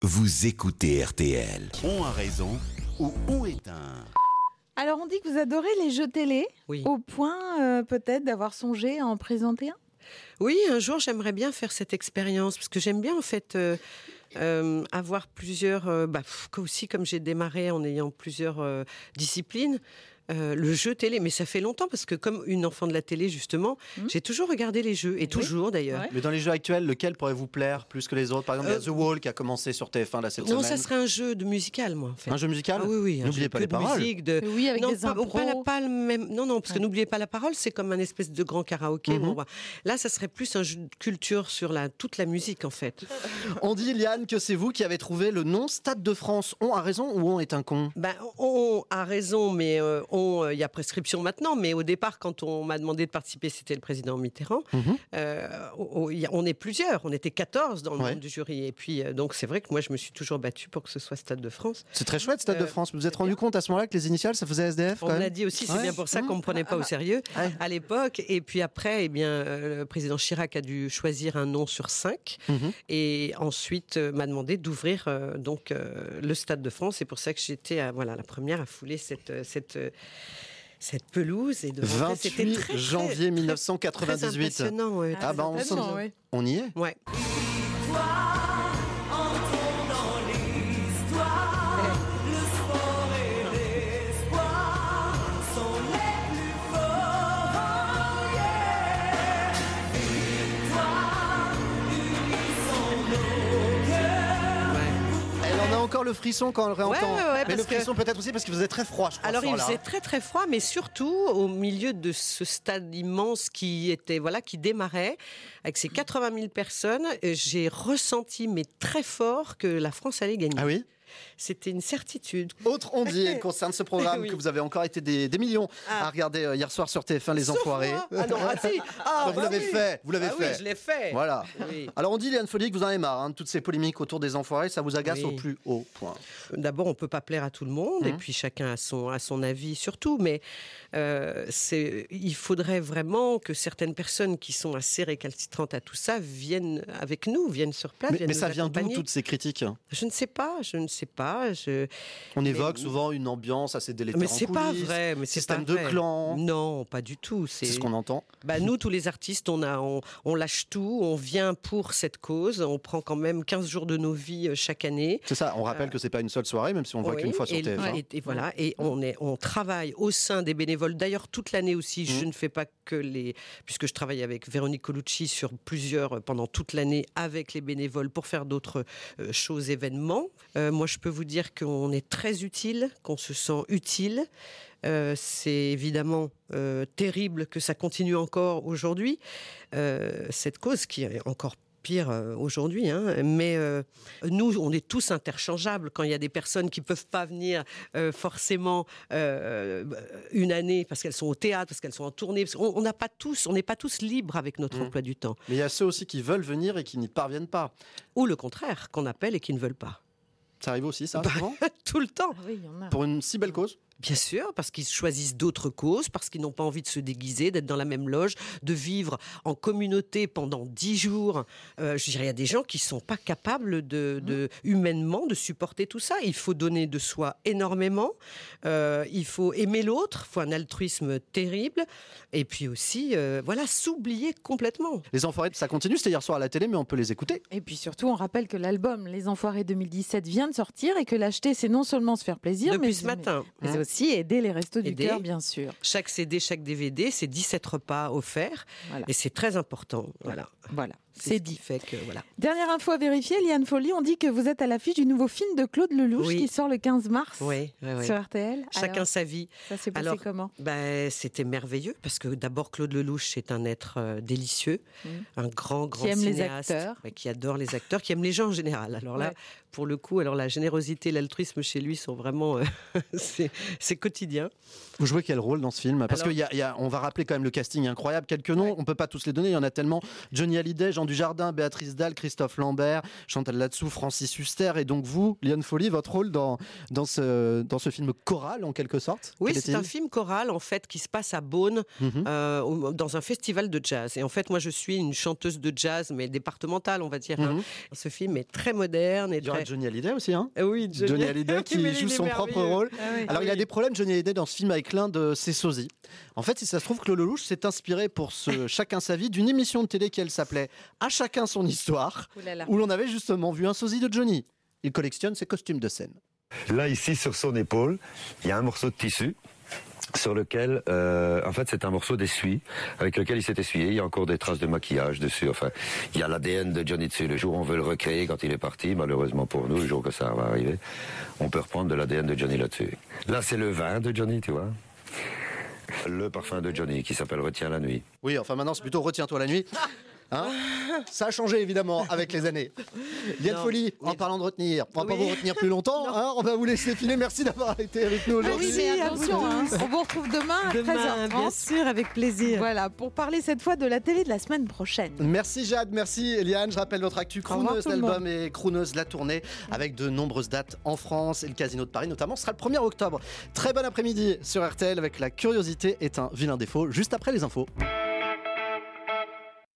Vous écoutez RTL. On a raison ou on est un... Alors on dit que vous adorez les jeux télé, Oui. au point peut-être d'avoir songé à en présenter un. Oui, un jour j'aimerais bien faire cette expérience parce que j'aime bien en fait avoir plusieurs, aussi comme j'ai démarré en ayant plusieurs disciplines. Le jeu télé, mais ça fait longtemps parce que comme une enfant de la télé justement, j'ai toujours regardé les jeux et toujours d'ailleurs. Ouais. Mais dans les jeux actuels, lequel pourrait vous plaire plus que les autres? Par exemple, il y a The Wall qui a commencé sur TF1 là cette Non, semaine. ça serait un jeu de musical, moi en fait. Un jeu musical? Ah oui, un N'oubliez jeu pas que les de paroles. musique, Oui, avec non, des impros. pas le même. Non, parce que n'oubliez pas la parole, c'est comme un espèce de grand karaoké. Mhm. Bon, là, ça serait plus un jeu de culture sur toute la musique en fait. On dit, Liane, que c'est vous qui avez trouvé le nom Stade de France. On a raison ou on est un con? Ben, on a raison, mais il y a prescription maintenant. Mais au départ, quand on m'a demandé de participer, c'était le président Mitterrand. On est plusieurs, on était 14 dans le monde du jury. Et puis, donc, c'est vrai que moi, je me suis toujours battue pour que ce soit Stade de France. C'est très chouette, Stade de France. Vous vous êtes rendu compte à ce moment-là que les initiales, ça faisait SDF quand On me même? l'a dit aussi, c'est Ouais. bien pour ça qu'on me prenait pas au sérieux à l'époque. Et puis après, le président Chirac a dû choisir un nom sur 5. Et ensuite, m'a demandé d'ouvrir le Stade de France. C'est pour ça que j'étais la première à fouler cette pelouse et de rentrer. C'était 28 très, janvier très 1998. impressionnant, ouais. Ah bah on y est. Ouais. Elle en a encore le frisson quand on le réentend. Ouais, Mais parce le que- frisson peut-être aussi parce qu'il faisait très froid, je crois. Alors ce il soir-là. faisait très très froid, mais surtout au milieu de ce stade immense qui démarrait avec ses 80 000 personnes, j'ai ressenti mais très fort que la France allait gagner. Ah oui? C'était une certitude. Autre on dit concerne ce programme Oui. que vous avez encore été des millions à regarder hier soir sur TF1, Les Sauf Enfoirés. moi. Ah non, si. Bah, vous l'avez fait, vous l'avez fait. Oui, je l'ai fait. Voilà. Oui. Alors on dit, Liane Folly, que vous en avez marre de toutes ces polémiques autour des Enfoirés, ça vous agace Oui. au plus haut point. D'abord, on peut pas plaire à tout le monde, et puis chacun a son avis surtout. Mais il faudrait vraiment que certaines personnes qui sont assez récalcitrantes à tout ça viennent avec nous, viennent sur place. Mais viennent ça nous vient d'où accompagner. toutes ces critiques? Je ne sais pas. On évoque souvent une ambiance assez délétère Mais en c'est pas coulisses, vrai. Mais c'est système pas de vrai. clan. Non, pas du tout. C'est ce qu'on entend. Nous, tous les artistes, on lâche tout, on vient pour cette cause. On prend quand même 15 jours de nos vies chaque année. C'est ça, on rappelle que c'est pas une seule soirée, même si on le voit Oui, qu'une fois sur et, TF1. et voilà, et on travaille au sein des bénévoles. D'ailleurs, toute l'année aussi, je ne fais pas que puisque je travaille avec Véronique Colucci sur pendant toute l'année avec les bénévoles pour faire d'autres choses, événements. Moi, je peux vous dire qu'on est très utile, qu'on se sent utile. C'est évidemment terrible que ça continue encore aujourd'hui, cette cause qui est encore pire aujourd'hui, mais nous, on est tous interchangeables. Quand il y a des personnes qui peuvent pas venir forcément une année parce qu'elles sont au théâtre, parce qu'elles sont en tournée, parce on n'est pas tous libres avec notre emploi du temps. Mais il y a ceux aussi qui veulent venir et qui n'y parviennent pas. Ou le contraire, qu'on appelle et qui ne veulent pas. Ça arrive aussi, ça, souvent? Tout le temps. Ah oui, il y en a. Pour une si belle cause? Bien sûr, parce qu'ils choisissent d'autres causes, parce qu'ils n'ont pas envie de se déguiser, d'être dans la même loge, de vivre en communauté pendant 10 jours. Je dirais, il y a des gens qui sont pas capables humainement de supporter tout ça. Il faut donner de soi énormément. Il faut aimer l'autre. Il faut un altruisme terrible. Et puis aussi, s'oublier complètement. Les Enfoirés, ça continue, c'était hier soir à la télé, mais on peut les écouter. Et puis surtout, on rappelle que l'album Les Enfoirés 2017 vient de sortir et que l'acheter, c'est non seulement se faire plaisir, Depuis mais ce matin. mais aussi aider les Restos du Aider. Cœur, bien sûr. Chaque CD, chaque DVD, c'est 17 repas offerts. Voilà. Et c'est très important. Voilà. C'est ce qui dit. fait que, voilà. Dernière info à vérifier, Liane Folly, on dit que vous êtes à l'affiche du nouveau film de Claude Lelouch Oui. qui sort le 15 mars Oui. sur RTL. Chacun Alors, sa vie. ça s'est passé comment? C'était merveilleux parce que d'abord Claude Lelouch est un être délicieux, un grand Qui aime les cinéaste, acteurs. qui adore les acteurs, qui aime les gens en général. Alors là, Ouais. pour le coup, la générosité, l'altruisme chez lui sont vraiment c'est quotidien. Vous jouez quel rôle dans ce film? Parce Alors- qu'on va rappeler quand même le casting incroyable. Quelques noms, on peut pas tous les donner, il y en a tellement. Johnny Hallyday, Jean Dujardin, Béatrice Dalle, Christophe Lambert, Chantal Latsou, Francis Huster, et donc vous, Liane Folly, votre rôle dans ce film choral en quelque sorte. Oui, c'est un film choral en fait qui se passe à Beaune, dans un festival de jazz. Et en fait, moi, je suis une chanteuse de jazz, mais départementale, on va dire. Ce film est très moderne. Il y aura Johnny Hallyday aussi, hein. Oui, Johnny Hallyday qui joue son propre rôle. Alors, il y a des problèmes, Johnny Hallyday, dans ce film avec l'un de ses sosies. En fait, si ça se trouve, Claude Lelouch s'est inspiré pour ce Chacun sa vie d'une émission de télé qui, elle, s'appelait À chacun son histoire, où l'on avait justement vu un sosie de Johnny. Il collectionne ses costumes de scène. Là, ici, sur son épaule, il y a un morceau de tissu sur lequel, en fait, c'est un morceau d'essuie avec lequel il s'est essuyé. Il y a encore des traces de maquillage dessus. Enfin, il y a l'ADN de Johnny dessus. Le jour où on veut le recréer quand il est parti, malheureusement pour nous, le jour que ça va arriver, on peut reprendre de l'ADN de Johnny là-dessus. Là, c'est le vin de Johnny, tu vois. Le parfum de Johnny qui s'appelle Retiens la nuit. Oui, enfin maintenant, c'est plutôt Retiens-toi la nuit. Hein, ça a changé évidemment avec les années. Liane Folly, en parlant de retenir, on va pas vous retenir plus longtemps, hein, on va vous laisser filer. Merci d'avoir été avec nous aujourd'hui. Oui, mais attention, on vous retrouve demain à 13h30. Bien sûr, avec plaisir. Voilà, pour parler cette fois de la télé de la semaine prochaine. Merci Jade, merci Eliane. Je rappelle votre actu Crooneuse, l'album est Crooneuse, la tournée, avec de nombreuses dates en France et le Casino de Paris notamment. Ce sera le 1er octobre. Très bon après-midi sur RTL avec La curiosité est un vilain défaut, juste après les infos.